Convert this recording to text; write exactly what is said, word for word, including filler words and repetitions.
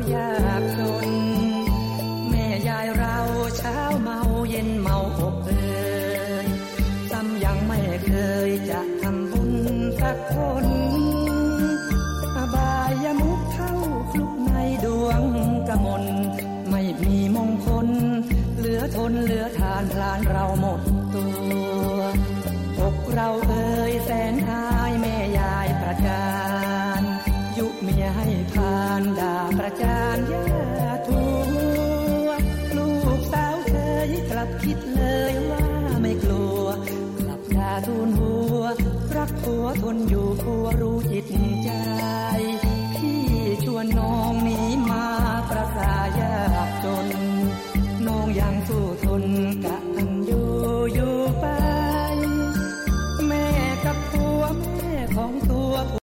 ยากจนแม่ยายเราเช้าเมาเย็นเมาอกเอ่ยซ้ำยังไม่เคยจะทำบุญสักคนอบายมุขเข้าคลุกในดวงกมลไม่มีมงคลเหลือทนเหลือทานพลานเราหมดตัวอกเราเอ่ยแสนอายแม่ยายประจานยุเมียให้พานด่าประจานย่าทัวลูกสาวเคยกลับคิดเลยว่าไม่กลัวกลับด่าทูลหัวรักผัวทนอยู่ผัวรู้จิตใจ